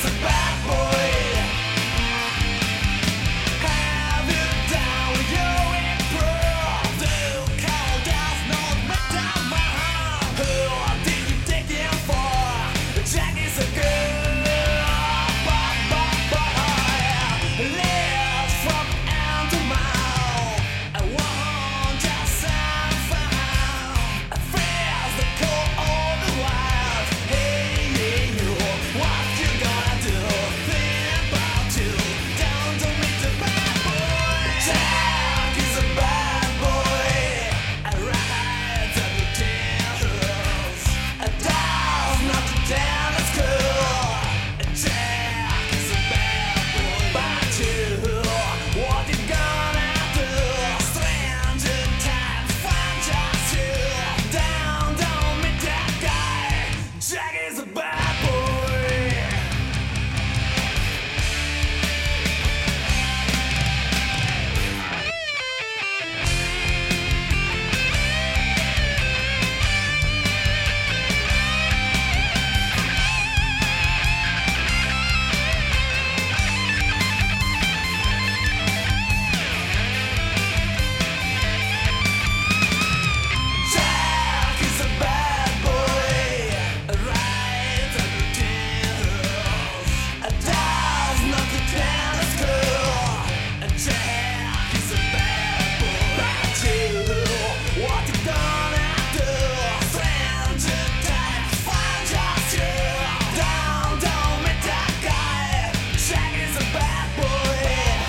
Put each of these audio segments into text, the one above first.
is a bad boy. Have you down with your improv? Do call does not make down my heart. Who did you take him for? Jack is a girl, lives from hand to mouth. I want just somehow. I feel the cold all the while. Hey, you, what you gonna do? Think about you. Don't meet the bad boy. Jack is a bad boy. I ride the details. I does not to tell it's cool. Jack is a bad boy. But you, what you gonna do? Stranger times find just you. Don't meet that guy. Jack is a bad boy. Jack is a bad boy. Rides on the tails. Does not to tell it's cool. Jack is a bad boy. But you, what you gonna do? Stranger times find just you. Don't meet that guy. Jack is a bad boy.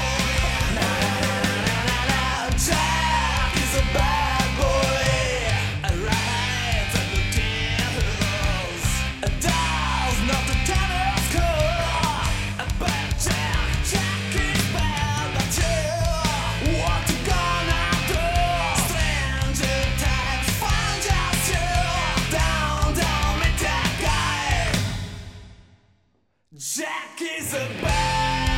Jack is a bad boy. Rides on the tails. Does not to tell it's cool. But Jack is bad. But you, what you gonna do? Stranger times find just you. Don't meet that guy. Jack is a bad